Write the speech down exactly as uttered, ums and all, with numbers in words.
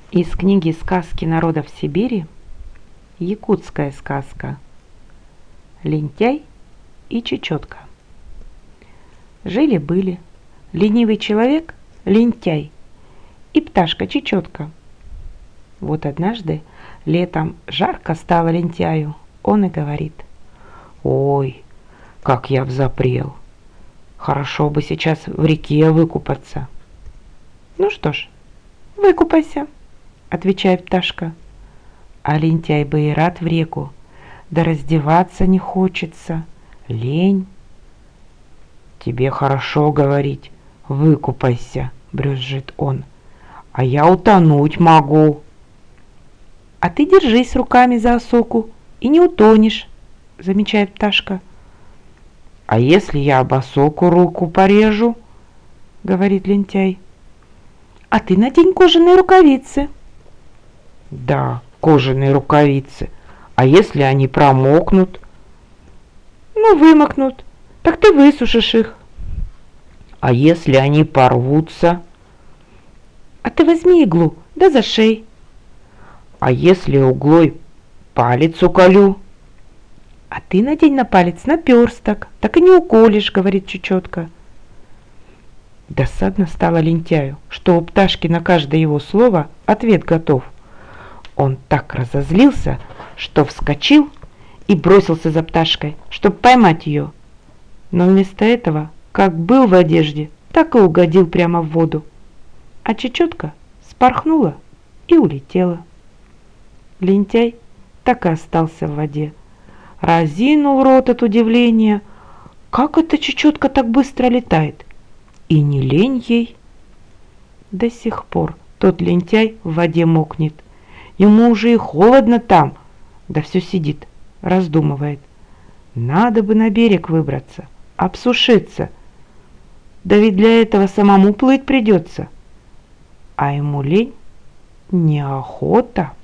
Из книги «Сказки народов Сибири» якутская сказка «Лентяй и чечетка». Жили-были ленивый человек, лентяй, и пташка чечетка. Вот однажды летом жарко стало лентяю, он и говорит: «Ой, как я взапрел! Хорошо бы сейчас в реке выкупаться». «Ну что ж, выкупайся», — отвечает пташка. А лентяй бы и рад в реку, да раздеваться не хочется, лень. «Тебе хорошо говорить, выкупайся», — брюзжит он, — «а я утонуть могу». «А ты держись руками за осоку и не утонешь», — замечает пташка. «А если я об осоку руку порежу?» — говорит лентяй. «А ты надень кожаные рукавицы». «Да, кожаные рукавицы. А если они промокнут?» «Ну, вымокнут. Так ты высушишь их». «А если они порвутся?» «А ты возьми иглу, да зашей». «А если углой палец уколю?» «А ты надень на палец наперсток, так и не уколешь», — говорит чечетка. Досадно стало лентяю, что у пташки на каждое его слово ответ готов. Он так разозлился, что вскочил и бросился за пташкой, чтобы поймать ее. Но вместо этого, как был в одежде, так и угодил прямо в воду. А чечетка спорхнула и улетела. Лентяй так и остался в воде. Разинул рот от удивления. Как эта чечетка так быстро летает? И не лень ей. До сих пор тот лентяй в воде мокнет. Ему уже и холодно там, да все сидит, раздумывает. Надо бы на берег выбраться, обсушиться. Да ведь для этого самому плыть придется. А ему лень, неохота.